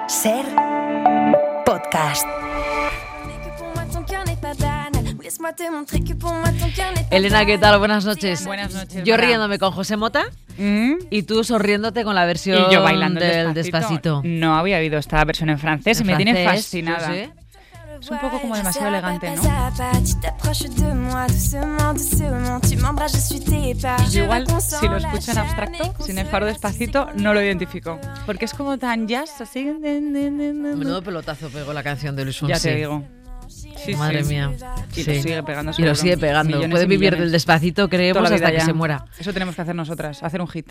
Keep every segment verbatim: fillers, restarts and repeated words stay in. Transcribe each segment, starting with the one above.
Ser podcast. Elena, ¿qué tal? Buenas noches. Buenas noches. Yo Mara. riéndome con José Mota ¿Mm? y tú sonriéndote con la versión Y yo bailando del despacito. Despacito. No había oído esta versión en francés En y me tiene francés, fascinada. yo sé. Es un poco como demasiado elegante, ¿no? Yo igual, si lo escucho en abstracto, sin el faro despacito, no lo identifico. Porque es como tan jazz, así. Menudo pelotazo pegó la canción de Luis Fonsi. Ya te digo. Sí, Madre sí. mía. Y Sí. lo sigue pegando. Y lo seguro. sigue pegando. Millones Puede y vivir millones. del Despacito, creemos, Toda la vida hasta que ya. se muera. Eso tenemos que hacer nosotras, hacer un hit.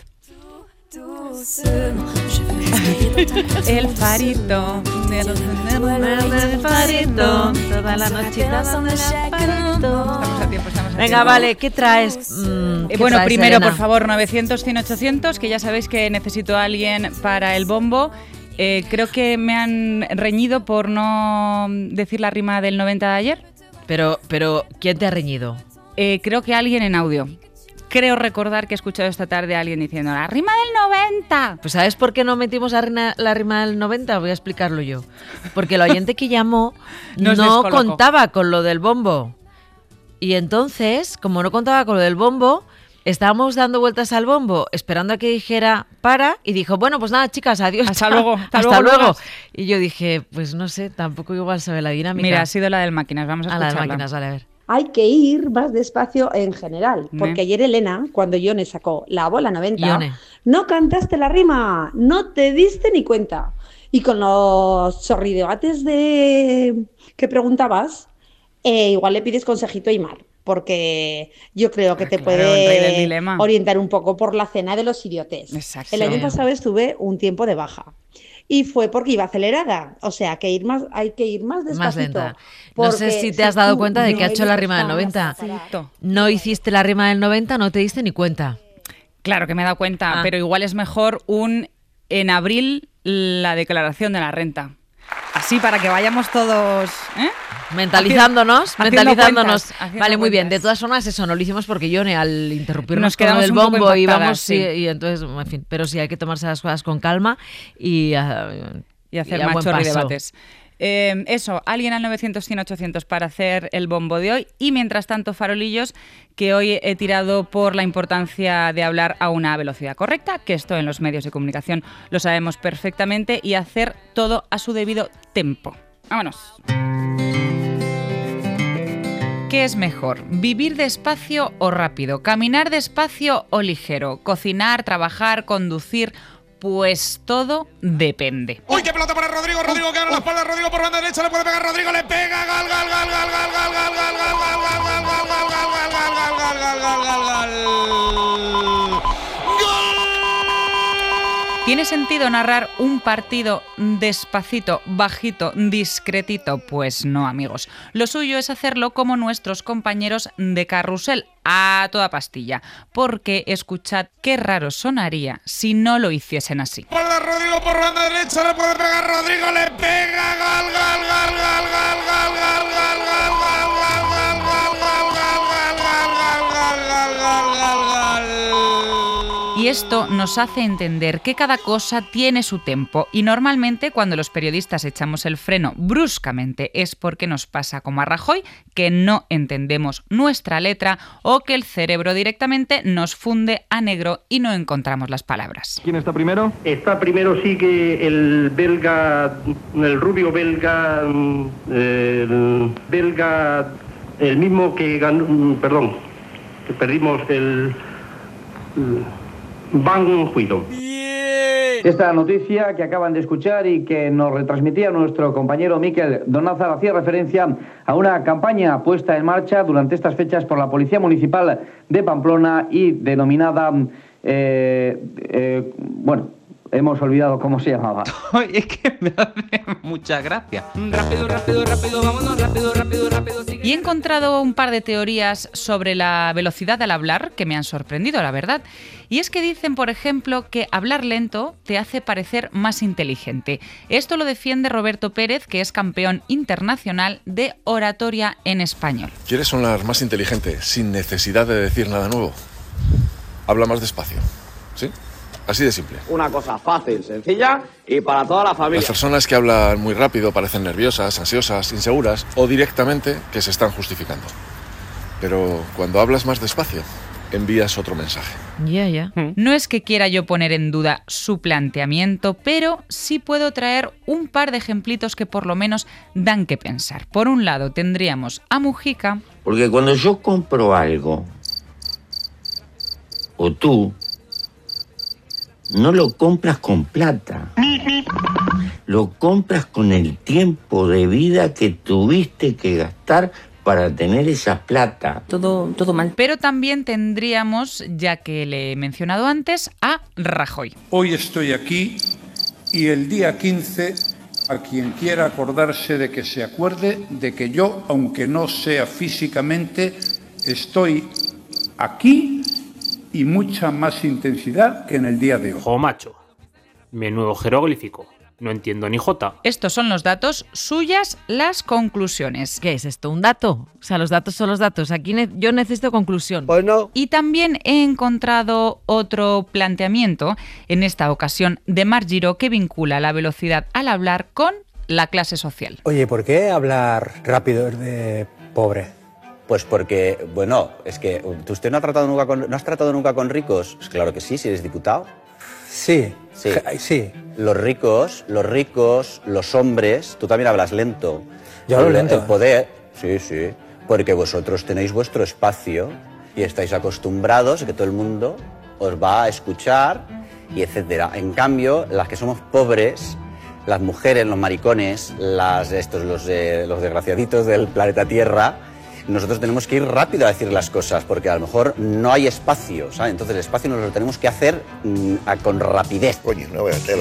El farito. El farito, toda la noche dándole al farito. Estamos a tiempo, estamos a Venga, tiempo. vale, ¿qué traes? Mm, Eh, ¿qué bueno, traes, primero, Elena? por favor, novecientos, cien, ochocientos, que ya sabéis que necesito a alguien para el bombo. Eh, creo que me han reñido por no decir la rima del noventa de ayer. Pero, pero, ¿quién te ha reñido? Eh, creo que alguien en audio. Creo recordar que he escuchado esta tarde a alguien diciendo ¡la rima del noventa! Pues ¿sabes por qué no metimos la rima, la rima del noventa? Voy a explicarlo yo. Porque el oyente que llamó Nos no descolocó. contaba con lo del bombo. Y entonces, como no contaba con lo del bombo, estábamos dando vueltas al bombo, esperando a que dijera para, y dijo, bueno, pues nada, chicas, adiós. Hasta chao, luego, hasta Hasta, luego, luego. luego. Y yo dije, pues no sé, tampoco igual sabe la dinámica. Mira, ha sido la del máquinas, vamos a a las escucharla. máquinas, vale, a ver. Hay que ir más despacio en general, porque Ne. ayer Elena, cuando Ione sacó la bola noventa, Ione. no cantaste la rima, no te diste ni cuenta. Y con los chorridebates de que preguntabas, eh, igual le pides consejito a Aimar, porque yo creo que Ah, te claro, el rey del puede dilema. orientar un poco por la cena de los idiotes. Exacto. El año pasado estuve un tiempo de baja. Y fue porque iba acelerada, o sea, que ir más, hay que ir más despacito. Más lenta. No sé porque si te has dado tú cuenta de no que ha hecho eres la rima del capaz noventa. de parar. Exacto. No hiciste la rima del noventa, no te diste ni cuenta. Claro que me he dado cuenta, Ah. pero igual es mejor un en abril la declaración de la renta. Así para que vayamos todos, ¿eh? Mentalizándonos, Haciendo mentalizándonos. cuentas, haciendo Vale, muy bien. cuentas. De todas formas, eso no lo hicimos porque Ione, al interrumpirnos Nos con lo quedamos del un poco bombo, impactadas, íbamos sí. y, y entonces, en fin. Pero sí, hay que tomarse las cosas con calma y, ah, Y hacer y a buen machorri paso. debates. Eh, eso, alguien al novecientos, cien, ochocientos para hacer el bombo de hoy. Y mientras tanto, farolillos, que hoy he tirado por la importancia de hablar a una velocidad correcta, que esto en los medios de comunicación lo sabemos perfectamente, y hacer todo a su debido tempo. Vámonos. ¿Qué es mejor? ¿Vivir despacio o rápido? ¿Caminar despacio o ligero? ¿Cocinar, trabajar, conducir? Pues todo depende. Uy, qué pelota para Rodrigo, Rodrigo que abre la espalda, Rodrigo por banda derecha, le puede pegar, Rodrigo le pega, gol, gol, gol, gol, gol, gol, gol, gol, gol, gol, gol, gol, gol, gol, gol, gol, gol, gol, gol. ¿Tiene sentido narrar un partido despacito, bajito, discretito? Pues no, amigos. Lo suyo es hacerlo como nuestros compañeros de Carrusel, a toda pastilla. Porque escuchad qué raro sonaría si no lo hiciesen así. Espalda, Rodrigo por banda derecha, le puede pegar, Rodrigo le pega, gol, gol, gol, gol, gol, gol, gol, gol, gol, gol, gol, gol, gol, gol, gol, gol, gol, gol. Y esto nos hace entender que cada cosa tiene su tempo y normalmente cuando los periodistas echamos el freno bruscamente es porque nos pasa como a Rajoy, que no entendemos nuestra letra o que el cerebro directamente nos funde a negro y no encontramos las palabras. ¿Quién está primero? Está primero sigue el belga, el rubio belga, el belga, el mismo que ganó, perdón, que perdimos el Van Huidon. Esta noticia que acaban de escuchar y que nos retransmitía nuestro compañero Miquel Donázar hacía referencia a una campaña puesta en marcha durante estas fechas por la Policía Municipal de Pamplona y denominada, eh, eh, bueno, hemos olvidado cómo se llamaba. Es que me hace mucha gracia. Rápido, rápido, rápido, vámonos, rápido, rápido, rápido. Y he encontrado un par de teorías sobre la velocidad al hablar que me han sorprendido, la verdad. Y es que dicen, por ejemplo, que hablar lento te hace parecer más inteligente. Esto lo defiende Roberto Pérez, que es campeón internacional de oratoria en español. ¿Quieres sonar más inteligente sin necesidad de decir nada nuevo? Habla más despacio, ¿sí? Así de simple. Una cosa fácil, sencilla y para toda la familia. Las personas que hablan muy rápido parecen nerviosas, ansiosas, inseguras o directamente que se están justificando. Pero cuando hablas más despacio, envías otro mensaje. Ya, ya. No es que quiera yo poner en duda su planteamiento, pero sí puedo traer un par de ejemplitos que por lo menos dan que pensar. Por un lado tendríamos a Mujica. Porque cuando yo compro algo, o tú, no lo compras con plata. Lo compras con el tiempo de vida que tuviste que gastar para tener esa plata. Todo, todo mal. Pero también tendríamos, ya que le he mencionado antes, a Rajoy. Hoy estoy aquí y el día quince, a quien quiera acordarse de que se acuerde de que yo, aunque no sea físicamente, estoy aquí y mucha más intensidad que en el día de hoy. Jo, macho. Menudo jeroglífico. No entiendo ni jota. Estos son los datos, suyas las conclusiones. ¿Qué es esto? ¿Un dato? O sea, los datos son los datos. Aquí ne- yo necesito conclusión. Pues no. Y también he encontrado otro planteamiento, en esta ocasión de Marc Giró, que vincula la velocidad al hablar con la clase social. Oye, ¿por qué hablar rápido de pobre? Pues porque, bueno, es que usted no ha tratado nunca con, ¿no has tratado nunca con ricos? Pues claro que sí, si eres diputado. Sí, Sí. sí. Los ricos, los ricos, los hombres, tú también hablas lento. Yo hablo el, lento. El poder, sí, sí, porque vosotros tenéis vuestro espacio y estáis acostumbrados a que todo el mundo os va a escuchar y etcétera. En cambio, las que somos pobres, las mujeres, los maricones, las, estos, los, eh, los desgraciaditos del planeta Tierra, nosotros tenemos que ir rápido a decir las cosas, porque a lo mejor no hay espacio, ¿sabes? Entonces el espacio nos lo tenemos que hacer mmm, a, con rapidez. Coño, no voy a tela.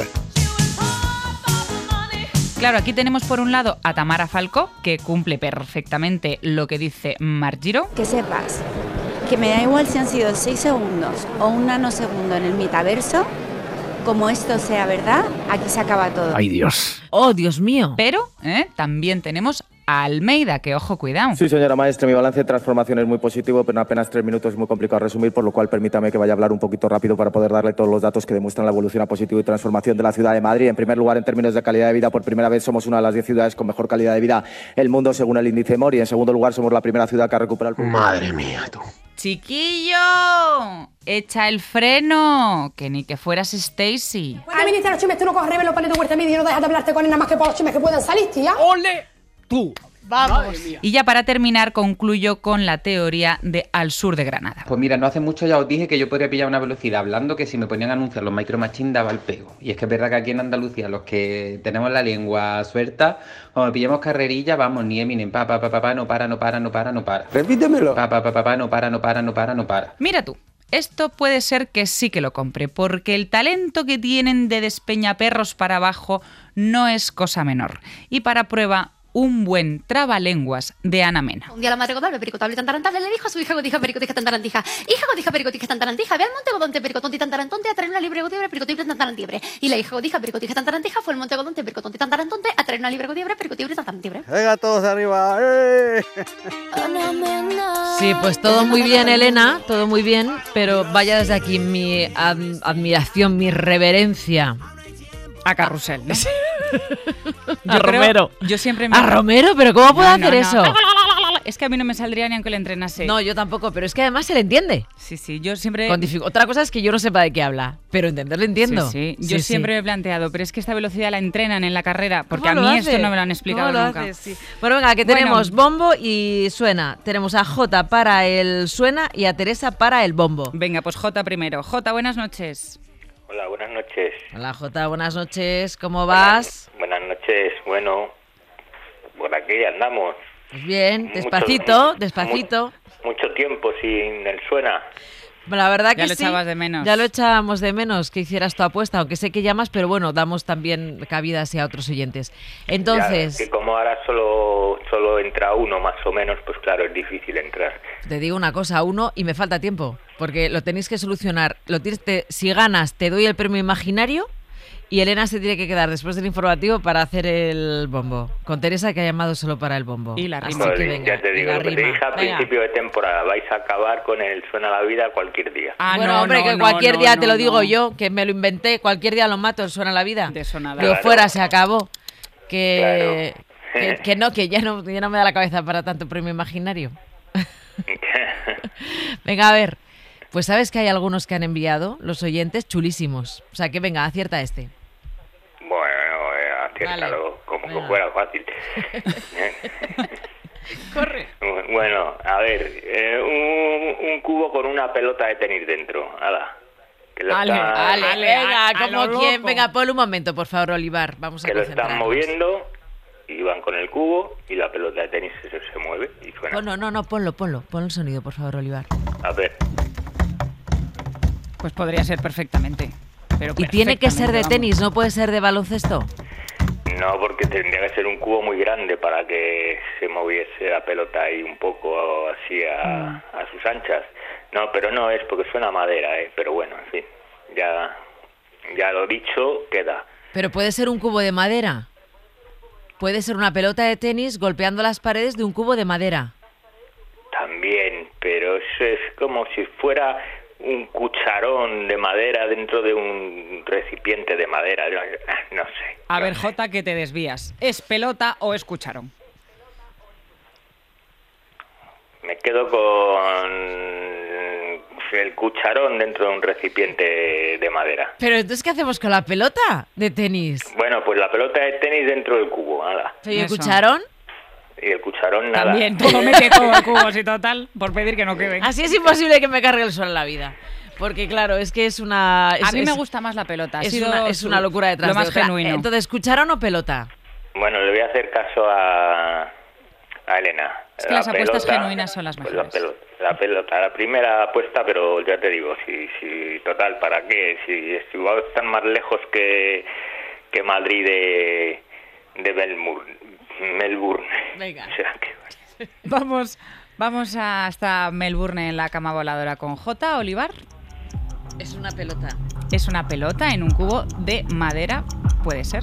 Claro, aquí tenemos por un lado a Tamara Falcó, que cumple perfectamente lo que dice Marc Giró. Que sepas que me da igual si han sido seis segundos o un nanosegundo en el metaverso, como esto sea verdad, aquí se acaba todo. ¡Ay, Dios! ¡Oh, Dios mío! Pero ¿eh? también tenemos a Almeida, que ojo, cuidado. Sí, señora maestra, mi balance de transformación es muy positivo, pero en apenas tres minutos es muy complicado resumir, por lo cual permítame que vaya a hablar un poquito rápido para poder darle todos los datos que demuestran la evolución a positivo y transformación de la ciudad de Madrid. En primer lugar, en términos de calidad de vida, por primera vez somos una de las diez ciudades con mejor calidad de vida del mundo, según el índice Mori. En segundo lugar, somos la primera ciudad que ha recuperado el... Madre mía, tú. ¡Chiquillo! ¡Echa el freno! Que ni que fueras Stacy. ¿Por qué viniste a los chimes? Tú no coges revés los panes de huerta media y no dejas de hablarte con él nada más que por los chimes que puedan salir, tía. ¡Ole! ¡Tú! Vamos. Y ya para terminar concluyo con la teoría de Al Sur de Granada. Pues mira, no hace mucho ya os dije que yo podría pillar una velocidad hablando que si me ponían a anunciar los Micro Machines daba el pego. Y es que es verdad que aquí en Andalucía los que tenemos la lengua suelta, cuando pillamos carrerilla, vamos, ni Eminem, pa, pa, pa, pa, pa, no para, no para, no para, no para. Repítemelo. Pa, pa, pa, pa, pa, no para, no para, no para, no para. Mira tú. Esto puede ser que sí que lo compre, porque el talento que tienen de despeñaperros para abajo no es cosa menor. Y para prueba, un buen trabalenguas de Ana Mena. Un día la madre Godable, pericotable y tantarantable, le dijo a su hija Godija, pericotija, tantarantija. Hija Godija, pericotija, tantarantija, ve al monte Godonte, pericotonte y tantarantonte, a traer una libre godiebre, pericotibre, tantarantibre. Y la hija Godija, pericotija, tantarantija, fue al monte Godonte, pericotonte y tantarantonte, a traer una libre godiebre, pericotibre, tantarantibre. Venga, todos arriba. ¡Eh! Sí, pues todo muy bien, Elena, todo muy bien, pero vaya desde aquí mi ad- admiración, mi reverencia a Carrusel. a Romero. Yo siempre me... ¿A Romero? ¿Pero cómo puede No, hacer no, eso? no. Es que a mí no me saldría ni aunque le entrenase. No, yo tampoco, pero es que además se le entiende. Sí, sí, yo siempre... Con dific- Otra cosa es que yo no sepa de qué habla, pero entenderle entiendo. Sí, sí. Yo Sí, siempre sí. me he planteado, pero es que esta velocidad la entrenan en la carrera, porque a ¿Cómo mí lo esto hace? no me lo han explicado ¿Cómo lo nunca. hace? Sí. Bueno, venga, que Bueno. tenemos bombo y suena. Tenemos a Jota para el suena y a Teresa para el bombo. Venga, pues Jota primero. Jota, buenas noches. Hola, buenas noches. Hola Jota, buenas noches, ¿cómo vas? Buenas, buenas noches, bueno, por aquí andamos. Pues bien, Mucho- despacito, mu- despacito. mu- mucho tiempo sin el suena. La verdad que Ya lo sí, echabas de menos. ya lo echábamos de menos que hicieras tu apuesta, aunque sé que llamas, pero bueno, damos también cabida así a otros oyentes. Entonces, Ya, que como ahora solo, solo entra uno más o menos, pues claro, es difícil entrar. te digo una cosa, uno, y me falta tiempo, porque lo tenéis que solucionar. Lo tienes, te- si ganas, te doy el premio imaginario, Y Elena se tiene que quedar después del informativo para hacer el bombo. Con Teresa, que ha llamado solo para el bombo. Y la rima. Así que Pues, venga, ya te digo, la lo que te rima. dije a Venga. principio de temporada, vais a acabar con el Suena la Vida cualquier día. Ah, bueno, no, hombre, no, que no, cualquier no, día no, te lo no. digo yo, que me lo inventé, cualquier día lo mato, el Suena la Vida. De sonada. Digo, Claro. fuera, se acabó. Que, Claro. que, que no, que ya no, ya no me da la cabeza para tanto premio imaginario. Venga, a ver. Pues sabes que hay algunos que han enviado, los oyentes, chulísimos. O sea, que venga, acierta este. Bueno, eh, aciértalo, Vale. como Venga. que fuera fácil. Corre. Bueno, a ver, eh, un, un cubo con una pelota de tenis dentro. Hala. Que lo Ale, están, ale, ale, venga, a- a como lo quien. loco. Venga, ponle un momento, por favor, Olivar. Vamos a que lo están concentrarnos. moviendo y van con el cubo y la pelota de tenis se, se mueve y suena. Pon- no, no, no, ponlo, ponlo. Pon el sonido, por favor, Olivar. A ver, Pues podría ser perfectamente. Pero Y tiene que ser de perfectamente, tenis, no puede ser de baloncesto. no, porque tendría que ser un cubo muy grande para que se moviese la pelota ahí un poco así a, a sus anchas. No, pero no es porque suena a madera, ¿eh? Pero bueno, en fin, ya, ya lo dicho, queda. Pero puede ser un cubo de madera. Puede ser una pelota de tenis golpeando las paredes de un cubo de madera. También, pero eso es como si fuera un cucharón de madera dentro de un recipiente de madera. No sé. A ver, Jota, que te desvías. ¿Es pelota o es cucharón? Me quedo con el cucharón dentro de un recipiente de madera. Pero entonces, ¿qué hacemos con la pelota de tenis? Bueno, pues la pelota de tenis dentro del cubo, nada. ¿Y el Eso. cucharón? Y el cucharón, nada. También, todo mete todo el cubo, así total, por pedir que no quede. Así es imposible que me cargue el sol en la vida. Porque claro, es que es una... es- A mí me es- gusta más la pelota. ha Es sido una, es su- una locura detrás Lo de más otra. genuino. Entonces, ¿cucharón o pelota? Bueno, le voy a hacer caso a, a Elena. Es que La las apuestas pelota- genuinas son las pues mejores. la, pelota, la pelota, la primera apuesta, pero ya te digo, si, si total, ¿para qué? Si, si va a estar más lejos que, que Madrid de, de Melbourne. Melbourne. Venga. O sea, que- Vamos, vamos hasta Melbourne en la cama voladora con J. Olivar. Es una pelota. Es una pelota en un cubo de madera, puede ser.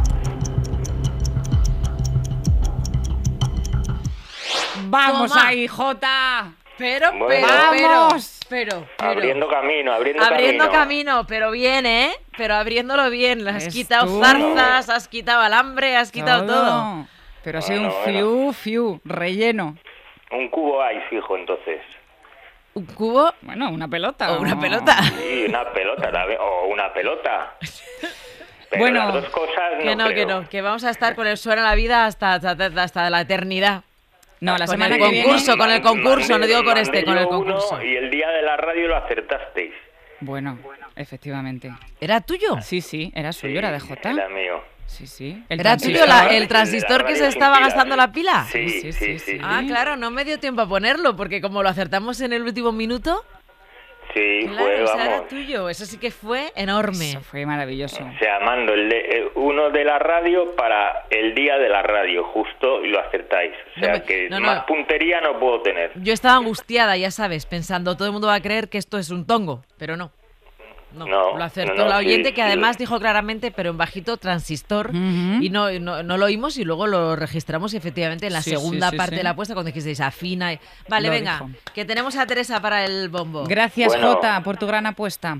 ¡Vamos Toma. ahí, Jota! Pero, Bueno. pero, ¡Vamos! pero, pero, pero. abriendo camino, abriendo, Abriendo camino. camino, pero bien, ¿eh? Pero abriéndolo bien. Le has Es quitado tú. zarzas, has quitado alambre, has quitado todo. Pero ha sido Bueno, un bueno. fiu, fiu, relleno. Un cubo hay fijo, entonces. ¿Un cubo? Bueno, una pelota. O una no. pelota. Sí, una pelota, la ve- o una pelota. Pero Bueno, las dos cosas no Que no, creo. que no, que vamos a estar con el suena la vida hasta, hasta, hasta la eternidad. No, la Con semana el que viene... concurso, con el concurso, Mandé- no digo con este, mandé con el yo uno concurso. Y el día de la radio lo acertasteis. Bueno, efectivamente. ¿Era tuyo? Sí, sí, era suyo, era de Jota. Era mío. Sí, sí. El ¿Era tuyo transistor. la- el El de transistor la que se radio sin estaba pila, gastando sí. la pila? Sí, Sí, sí, sí, sí. sí. Ah, claro, no me dio tiempo a ponerlo, porque como lo acertamos en el último minuto, Sí, claro, fue, o sea, era vamos. tuyo. Eso sí que fue enorme. Eso fue maravilloso. O sea, mando el de, eh, uno de la radio para el día de la radio, justo, y lo acertáis. O sea, No me- que no, no. más puntería no puedo tener. Yo estaba angustiada, ya sabes, pensando, todo el mundo va a creer que esto es un tongo, pero no. No, No, lo acertó no, no, la sí, oyente, que sí. además dijo claramente, pero en bajito, transistor, Ujú. y no, no, no lo oímos y luego lo registramos y efectivamente en la Sí, sí, segunda sí, parte sí. de la apuesta, cuando dijisteis afina. y- Vale, Lo venga, dijo. que tenemos a Teresa para el bombo. Gracias, Bueno. Jota, por tu gran apuesta.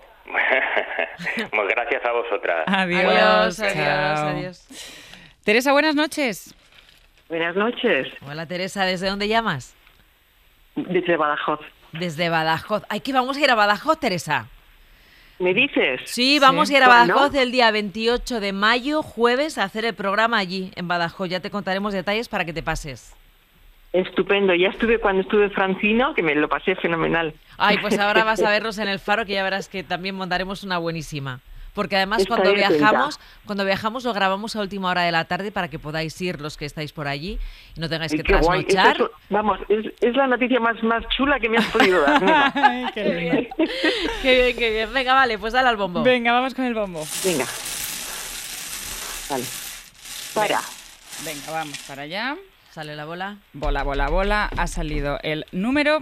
Pues gracias a vosotras. Adiós. Adiós, adiós, Chao. adiós. Teresa, buenas noches. Buenas noches, Hola Teresa, ¿desde dónde llamas? desde Badajoz. Desde Badajoz. Ay, que vamos a ir a Badajoz, Teresa. ¿Me dices? Sí, vamos Sí. a ir a ¿Cuándo? Badajoz el día veintiocho de mayo, jueves, a hacer el programa allí, en Badajoz. Ya te contaremos detalles para que te pases. Estupendo, ya estuve cuando estuve en Francino, que me lo pasé fenomenal. Ay, pues ahora vas a vernos en el Faro, que ya verás que también montaremos una buenísima. Porque además Estaré cuando atenta. viajamos, cuando viajamos lo grabamos a última hora de la tarde para que podáis ir los que estáis por allí y no tengáis Y que qué guay, trasnochar. esto es- vamos, es, es la noticia más, más chula que me has podido dar. nena. Ay, qué lindo. Qué bien, qué bien. Venga, vale, pues dale al bombo. Venga, vamos con el bombo. Venga. Vale. Para. Venga, vamos para allá. Sale la bola. Bola, bola, bola. Ha salido el número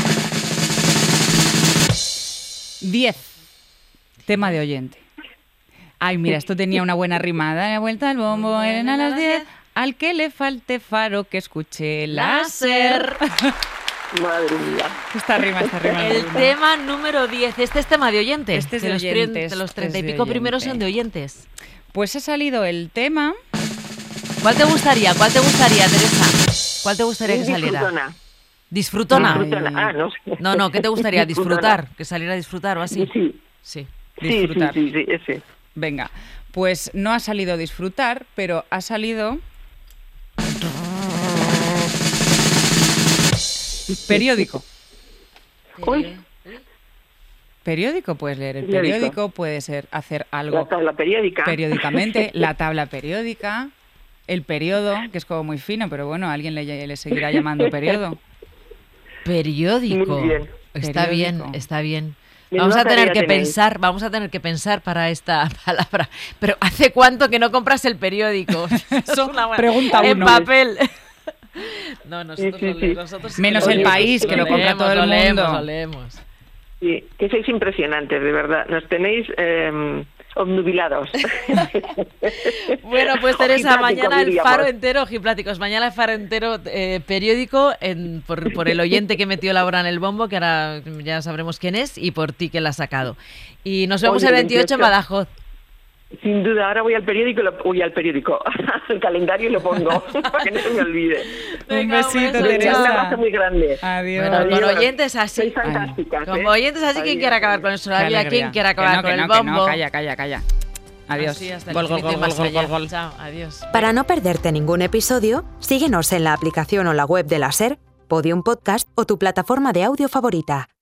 diez. Tema de oyente. Ay, mira, esto tenía una buena rima. Da la vuelta al bombo, en a las diez. Al que le falte faro, que escuche láser. Madre mía. Esta rima, esta rima. El tema número diez. Este es tema de oyentes. Este es de de los, oyentes, de los este treinta y es de pico primeros oyente. son de oyentes. Pues ha salido el tema. ¿Cuál te gustaría? ¿Cuál te gustaría, Teresa? ¿Cuál te gustaría que saliera? Disfrutona. ¿Disfrutona? Disfrutona. Ah, no sé. No, no, ¿qué te gustaría? Disfrutona. ¿Disfrutar? ¿Que saliera a disfrutar o así? Sí. Sí. Disfrutar. Sí, sí, sí, sí, ese. Venga, pues no ha salido disfrutar, pero ha salido... Periódico. Uy. Periódico, puedes leer el Periódico. periódico, puede ser hacer algo La tabla periódica. periódicamente, la tabla periódica, el periodo, que es como muy fino, pero bueno, a alguien le, le seguirá llamando periodo. Periódico. Muy bien. Está Periódico. bien, está bien. Menuda Vamos a tener tarea que tenéis. pensar, vamos a tener que pensar para esta palabra. Pero ¿hace cuánto que no compras el periódico? Eso es una buena- pregunta en uno. papel. No, nosotros, Sí, sí, lo sí. le- nosotros sí Menos que el lo país, leemos, que lo compra leemos, todo el lo leemos, mundo. lo leemos. Sí, que sois impresionantes, de verdad. Nos tenéis eh, obnubilados. Bueno, pues Teresa, Ojiplático, mañana el diríamos. faro entero, ojipláticos, mañana el faro entero eh, periódico en, por, por el oyente que metió la hora en el bombo, que ahora ya sabremos quién es, y por ti que la has sacado. Y nos vemos Oye, el veintiocho en veintiocho. Badajoz. Sin duda, ahora voy al periódico, y lo, voy al periódico, al calendario y lo pongo, para que no se me olvide. Un besito, beso, Venga, un abrazo Teresa. muy grande. Adiós. Bueno, con Adiós. oyentes así. Sois fantásticas, Como ¿eh? oyentes así, ¿quién Adiós. quiere acabar con el Qué Soravia? alegría. ¿Quién quiere Que acabar no, con que el no, que bombo? no, calla, calla, calla. Adiós. Así, hasta el Gol, gol, infinito y gol, más gol, allá. gol, gol. Chao, adiós. Para no perderte ningún episodio, síguenos en la aplicación o la web de la SER, Podium Podcast o tu plataforma de audio favorita.